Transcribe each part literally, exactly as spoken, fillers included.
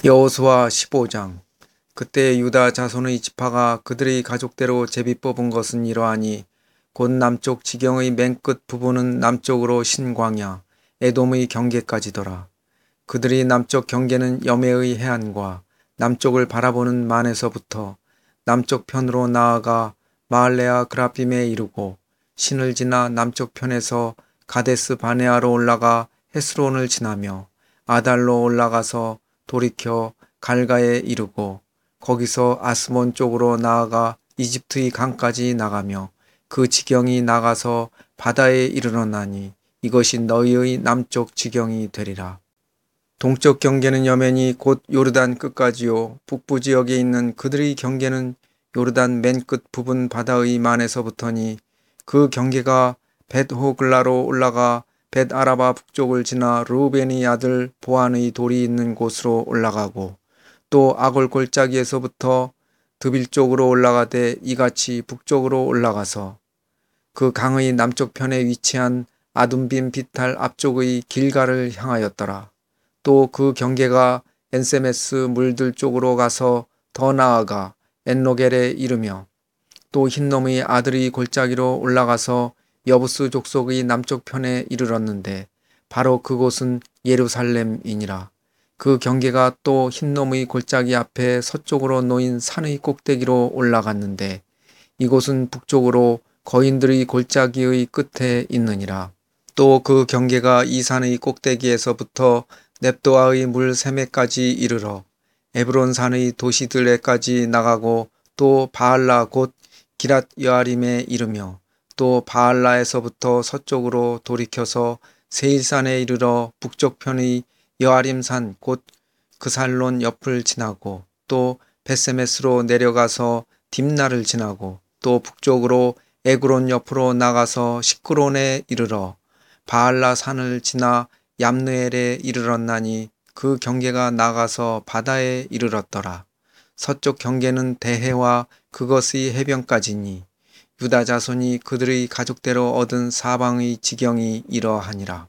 여호수아 십오 장. 그때 유다 자손의 지파가 그들의 가족대로 제비 뽑은 것은 이러하니 곧 남쪽 지경의 맨 끝 부분은 남쪽으로 신광야 에돔의 경계까지더라. 그들이 남쪽 경계는 여매의 해안과 남쪽을 바라보는 만에서부터 남쪽 편으로 나아가 마할레아 그라빔에 이르고 신을 지나 남쪽 편에서 가데스 바네아로 올라가 헤스론을 지나며 아달로 올라가서 돌이켜 갈가에 이르고 거기서 아스몬 쪽으로 나아가 이집트의 강까지 나가며 그 지경이 나가서 바다에 이르러나니 이것이 너희의 남쪽 지경이 되리라. 동쪽 경계는 여맨이 곧 요르단 끝까지요, 북부 지역에 있는 그들의 경계는 요르단 맨 끝 부분 바다의 만에서부터니 그 경계가 벳호글라로 올라가 벳아라바 북쪽을 지나 르우벤의 아들 보안의 돌이 있는 곳으로 올라가고 또 아골 골짜기에서부터 드빌 쪽으로 올라가되 이같이 북쪽으로 올라가서 그 강의 남쪽 편에 위치한 아둠빔 비탈 앞쪽의 길가를 향하였더라. 또 그 경계가 엔세메스 물들 쪽으로 가서 더 나아가 엔로겔에 이르며 또 흰놈의 아들의 골짜기로 올라가서 여부스 족속의 남쪽 편에 이르렀는데 바로 그곳은 예루살렘이니라. 그 경계가 또 흰놈의 골짜기 앞에 서쪽으로 놓인 산의 꼭대기로 올라갔는데 이곳은 북쪽으로 거인들의 골짜기의 끝에 있느니라. 또 그 경계가 이 산의 꼭대기에서부터 넵도아의 물 세매까지 이르러 에브론 산의 도시들에까지 나가고 또 바알라 곧 기랏 여아림에 이르며 또 바알라에서부터 서쪽으로 돌이켜서 세일산에 이르러 북쪽 편의 여아림산 곧 그살론 옆을 지나고 또 베세메스로 내려가서 딥나를 지나고 또 북쪽으로 에그론 옆으로 나가서 시크론에 이르러 바알라 산을 지나 얌느엘에 이르렀나니 그 경계가 나가서 바다에 이르렀더라. 서쪽 경계는 대해와 그것의 해변까지니 유다 자손이 그들의 가족대로 얻은 사방의 지경이 이러하니라.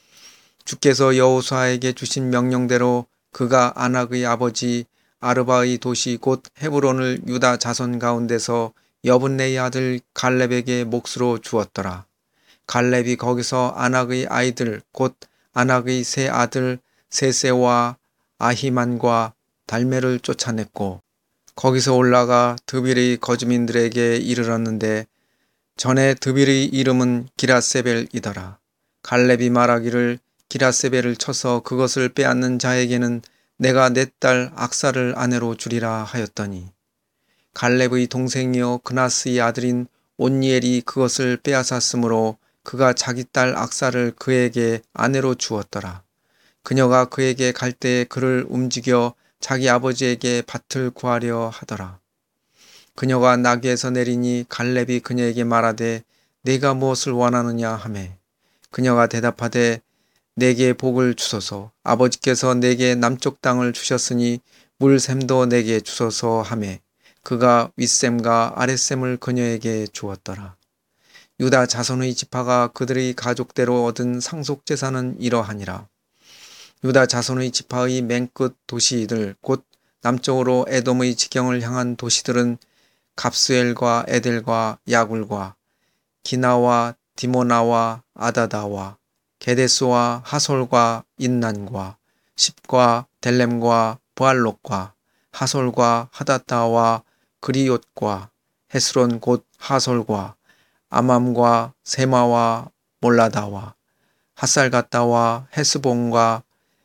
주께서 여호수아에게 주신 명령대로 그가 아낙의 아버지 아르바의 도시 곧 헤브론을 유다 자손 가운데서 여분네의 아들 갈렙에게 몫으로 주었더라. 갈렙이 거기서 아낙의 아이들 곧 아낙의 세 아들 세세와 아히만과 달메를 쫓아냈고 거기서 올라가 드빌의 거주민들에게 이르렀는데 전에 드빌의 이름은 기라세벨이더라. 갈렙이 말하기를 기라세벨을 쳐서 그것을 빼앗는 자에게는 내가 내 딸 악사를 아내로 주리라 하였더니 갈렙의 동생이요 그나스의 아들인 온니엘이 그것을 빼앗았으므로 그가 자기 딸 악사를 그에게 아내로 주었더라. 그녀가 그에게 갈 때에 그를 움직여 자기 아버지에게 밭을 구하려 하더라. 그녀가 나귀에서 내리니 갈렙이 그녀에게 말하되 네가 무엇을 원하느냐 하매 그녀가 대답하되 내게 복을 주소서. 아버지께서 내게 남쪽 땅을 주셨으니 물샘도 내게 주소서 하매 그가 윗샘과 아랫샘을 그녀에게 주었더라. 유다 자손의 지파가 그들의 가족대로 얻은 상속재산은 이러하니라. 유다 자손의 지파의 맨 끝 도시들 곧 남쪽으로 에돔의 지경을 향한 도시들은 갑스엘과 에델과 야굴과 기나와 디모나와 아다다와 게데스와 하솔과 인난과 십과 델렘과 부알롯과 하솔과 하다타와 그리옷과 헤스론 곧 하솔과 아맘과 세마와 몰라다와 하살가다와 헤스본과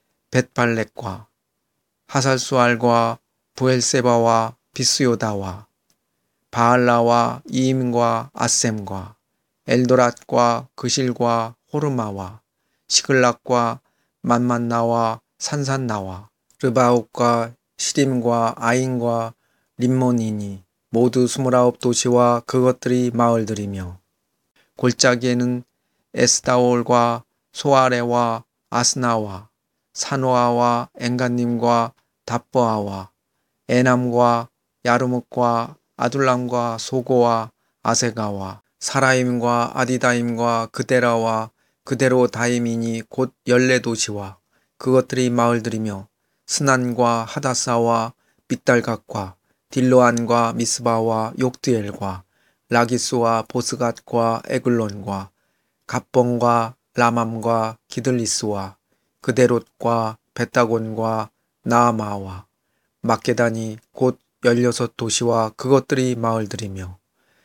벳발렉과 하살수알과 부엘세바와 비스요다와 바알라와 이임과 아셈과 엘도랏과 그실과 호르마와 시글락과 만만나와 산산나와 르바옥과 시림과 아인과 림몬이니 모두 스물아홉 도시와 그것들이 마을들이며 골짜기에는 에스다올과 소아레와 아스나와 사노아와 엔간님과 답보아와 에남과 야르묵과 아둘람과 소고와 아세가와 사라임과 아디다임과 그데라와 그데로다임이니 곧 열네 도시와 그것들이 마을들이며 스난과 하다사와 믹달갓과 딜로안과 미스바와 욕드엘과 라기스와 보스갓과 에글론과 갑봉과 라맘과 기들리스와 그데롯과 베타곤과 나아마와 막게다니 곧 열여섯 도시와 그것들이 마을들이며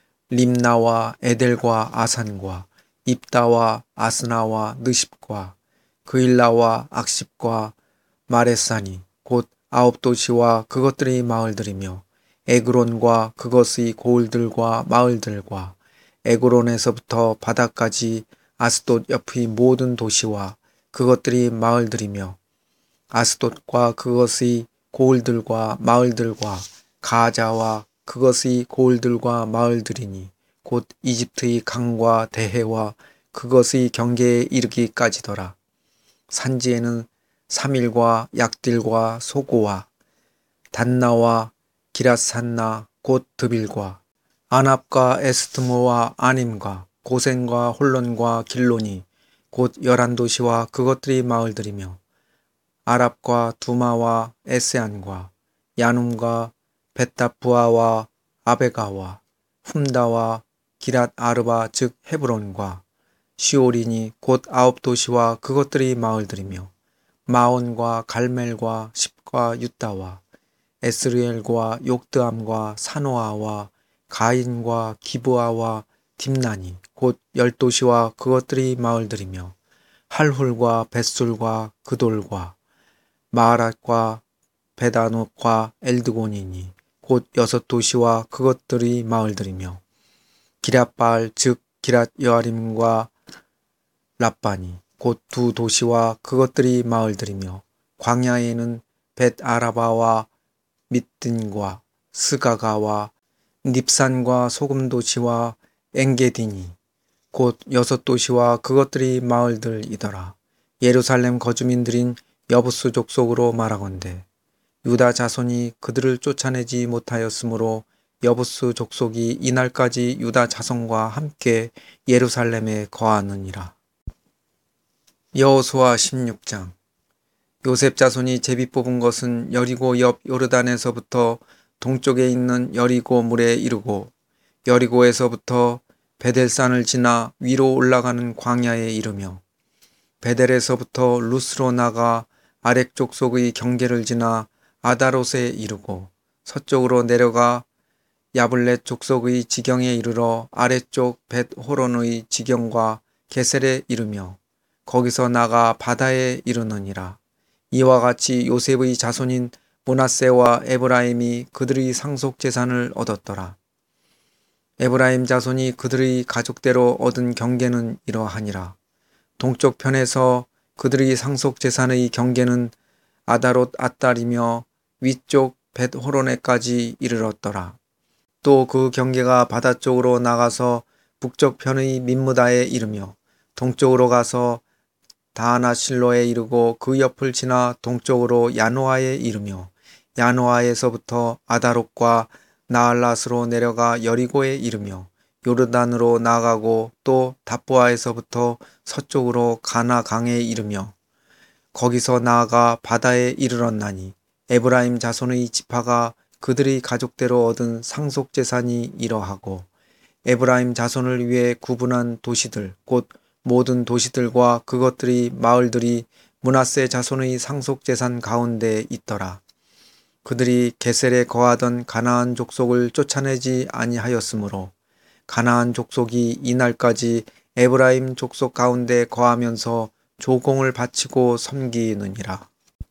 림나와 에델과 아산과 입다와 아스나와 느십과 그일라와 악십과 마레사니 곧 아홉 도시와 그것들이 마을들이며 에그론과 그것의 고을들과 마을들과 에그론에서부터 바다까지 아스돗 옆의 모든 도시와 그것들이 마을들이며 아스돗과 그것의 고을들과 마을들과 가자와 그것의 고을들과 마을들이니 곧 이집트의 강과 대해와 그것의 경계에 이르기까지더라. 산지에는 사밀과 약딜과 소고와 단나와 기랏산나 곧 드빌과 아납과 에스트모와 아님과 고센과 홀론과 길론이 곧 열한 도시와 그것들이 마을들이며 아랍과 두마와 에세안과 야눔과 벳다부아와 아베가와 훔다와 기랏 아르바 즉 헤브론과 시오린이 곧 아홉 도시와 그것들이 마을들이며 마온과 갈멜과 십과 유다와 에스르엘과 욕드암과 사노아와 가인과 기브아와 딥나니 곧 열 도시와 그것들이 마을들이며 할훌과 벳술과 그돌과 마하랏과 베다노과 엘드곤이니 곧 여섯 도시와 그것들이 마을들이며 기랏바알 즉 기랏 여아림과 랍바니 곧 두 도시와 그것들이 마을들이며 광야에는 벳 아라바와 밑든과 스가가와 닙산과 소금도시와 엥게디니 곧 여섯 도시와 그것들이 마을들이더라. 예루살렘 거주민들인 여부스 족속으로 말하건대 유다 자손이 그들을 쫓아내지 못하였으므로 여부스 족속이 이날까지 유다 자손과 함께 예루살렘에 거하느니라. 여호수아 십육 장. 요셉 자손이 제비 뽑은 것은 여리고 옆 요르단에서부터 동쪽에 있는 여리고 물에 이르고 여리고에서부터 베델산을 지나 위로 올라가는 광야에 이르며 베델에서부터 루스로 나가 아렉 족속의 경계를 지나 아다롯에 이르고 서쪽으로 내려가 야블렛 족속의 지경에 이르러 아래쪽 벳호론의 지경과 게셀에 이르며 거기서 나가 바다에 이르느니라. 이와 같이 요셉의 자손인 므낫세와 에브라임이 그들의 상속 재산을 얻었더라. 에브라임 자손이 그들의 가족대로 얻은 경계는 이러하니라. 동쪽 편에서 그들의 상속 재산의 경계는 아다롯 앗달이며 위쪽 벳호론에까지 이르렀더라. 또 그 경계가 바다 쪽으로 나가서 북쪽 편의 민무다에 이르며 동쪽으로 가서 다하나실로에 이르고 그 옆을 지나 동쪽으로 야노아에 이르며 야노아에서부터 아다롯과 나알랏으로 내려가 여리고에 이르며 요르단으로 나아가고 또 답보아에서부터 서쪽으로 가나 강에 이르며 거기서 나아가 바다에 이르렀나니 에브라임 자손의 지파가 그들의 가족대로 얻은 상속 재산이 이러하고 에브라임 자손을 위해 구분한 도시들 곧 모든 도시들과 그것들이 마을들이 므낫세 자손의 상속 재산 가운데 있더라. 그들이 게셀에 거하던 가나안 족속을 쫓아내지 아니하였으므로 가나안 족속이 이날까지 에브라임 족속 가운데 거하면서 조공을 바치고 섬기느니라.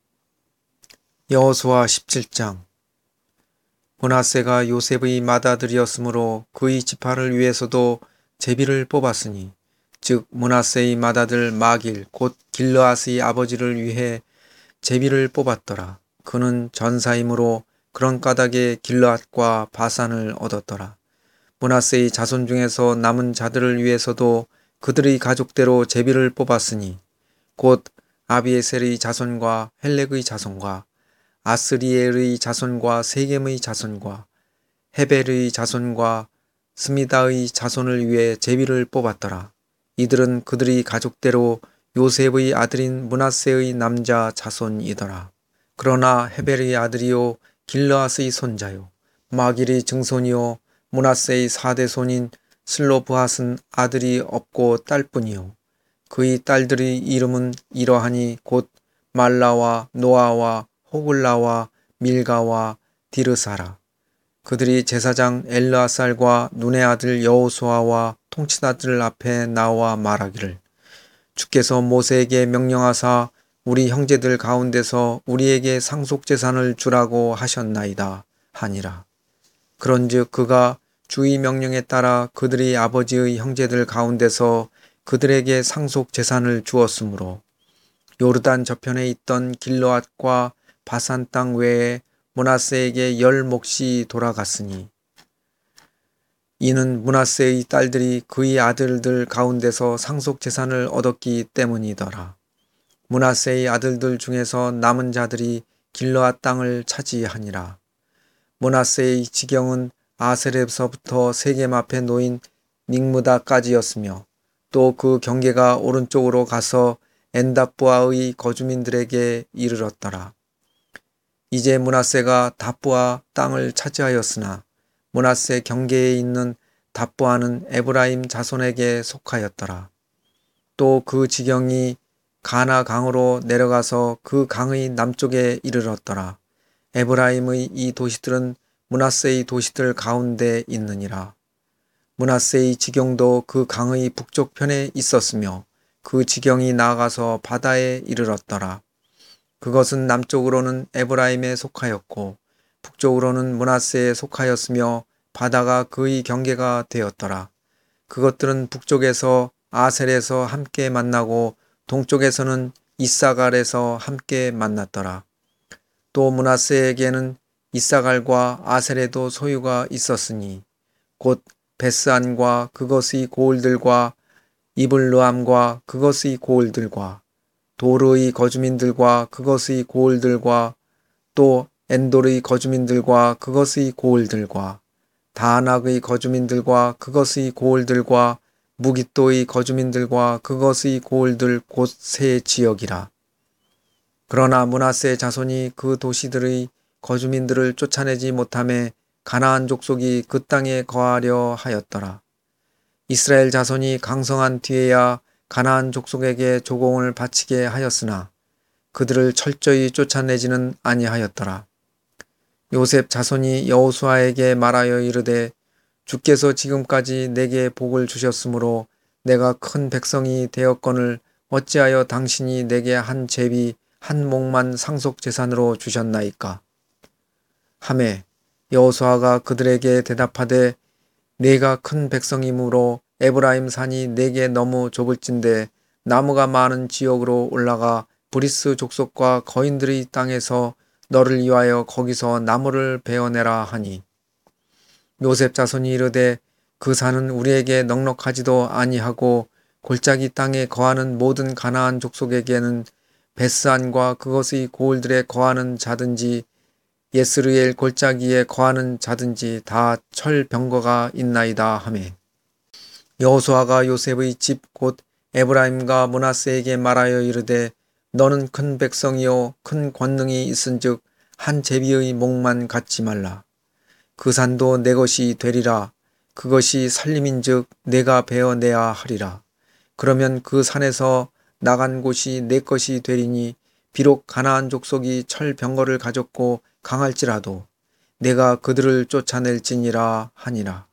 여호수아 십칠 장. 므낫세가 요셉의 맏아들이었으므로 그의 지파를 위해서도 제비를 뽑았으니 즉 므낫세의 맏아들 마길 곧 길르앗의 아버지를 위해 제비를 뽑았더라. 그는 전사이므로 그런 까닭에 길르앗과 바산을 얻었더라. 므낫세의 자손 중에서 남은 자들을 위해서도 그들의 가족대로 제비를 뽑았으니 곧 아비에셀의 자손과 헬렉의 자손과 아스리엘의 자손과 세겜의 자손과 헤벨의 자손과 스미다의 자손을 위해 제비를 뽑았더라. 이들은 그들의 가족대로 요셉의 아들인 므낫세의 남자 자손이더라. 그러나 헤벨의 아들이요 길르앗의 손자요 마길이 증손이요 므낫세의 사대손인 슬로브핫은 아들이 없고 딸뿐이요 그의 딸들의 이름은 이러하니 곧 말라와 노아와 호글라와 밀가와 디르사라. 그들이 제사장 엘르아살과 눈의 아들 여호수아와 통치자들 앞에 나와 말하기를 주께서 모세에게 명령하사 우리 형제들 가운데서 우리에게 상속재산을 주라고 하셨나이다 하니라. 그런즉 그가 주의 명령에 따라 그들의 아버지의 형제들 가운데서 그들에게 상속재산을 주었으므로 요르단 저편에 있던 길르앗과 바산 땅 외에 므낫세에게 열 몫이 돌아갔으니 이는 므낫세의 딸들이 그의 아들들 가운데서 상속재산을 얻었기 때문이더라. 므낫세의 아들들 중에서 남은 자들이 길르앗 땅을 차지하니라. 므낫세의 지경은 아셀에서부터 세겜 앞에 놓인 닉무다까지였으며 또 그 경계가 오른쪽으로 가서 엔답부아의 거주민들에게 이르렀더라. 이제 므낫세가 답부아 땅을 차지하였으나 므낫세 경계에 있는 답부아는 에브라임 자손에게 속하였더라. 또 그 지경이 가나 강으로 내려가서 그 강의 남쪽에 이르렀더라. 에브라임의 이 도시들은 므낫세의 도시들 가운데 있느니라. 므낫세의 지경도 그 강의 북쪽 편에 있었으며 그 지경이 나아가서 바다에 이르렀더라. 그것은 남쪽으로는 에브라임에 속하였고 북쪽으로는 므낫세에 속하였으며 바다가 그의 경계가 되었더라. 그것들은 북쪽에서 아셀에서 함께 만나고 동쪽에서는 이사갈에서 함께 만났더라. 또 므낫세에게는 이사갈과 아셀에도 소유가 있었으니 곧 베스안과 그것의 고을들과 이블르함과 그것의 고을들과 도르의 거주민들과 그것의 고을들과 또 엔돌의 거주민들과 그것의 고을들과 다낙의 거주민들과 그것의 고을들과 무깃도의 거주민들과 그것의 고을들 곧 세 지역이라. 그러나 므낫세 자손이 그 도시들의 거주민들을 쫓아내지 못하매 가나안 족속이 그 땅에 거하려 하였더라. 이스라엘 자손이 강성한 뒤에야 가나안 족속에게 조공을 바치게 하였으나 그들을 철저히 쫓아내지는 아니하였더라. 요셉 자손이 여호수아에게 말하여 이르되 주께서 지금까지 내게 복을 주셨으므로 내가 큰 백성이 되었거늘 어찌하여 당신이 내게 한 제비 한 몫만 상속재산으로 주셨나이까? 하매 여호수아가 그들에게 대답하되 내가 큰 백성이므로 에브라임 산이 내게 너무 좁을진데 나무가 많은 지역으로 올라가 브리스 족속과 거인들의 땅에서 너를 위하여 거기서 나무를 베어내라 하니 요셉 자손이 이르되 그 산은 우리에게 넉넉하지도 아니하고 골짜기 땅에 거하는 모든 가나안 족속에게는 베스안과 그것의 고을들에 거하는 자든지 예스르엘 골짜기에 거하는 자든지 다 철병거가 있나이다 하매 여호수아가 요셉의 집 곧 에브라임과 므낫세에게 말하여 이르되 너는 큰 백성이요 큰 권능이 있은즉 한 제비의 몫만 갖지 말라. 그 산도 내 것이 되리라. 그것이 살림인즉 내가 베어내야 하리라. 그러면 그 산에서 나간 곳이 내 것이 되리니 비록 가나안 족속이 철병거를 가졌고 강할지라도 내가 그들을 쫓아낼지니라 하니라.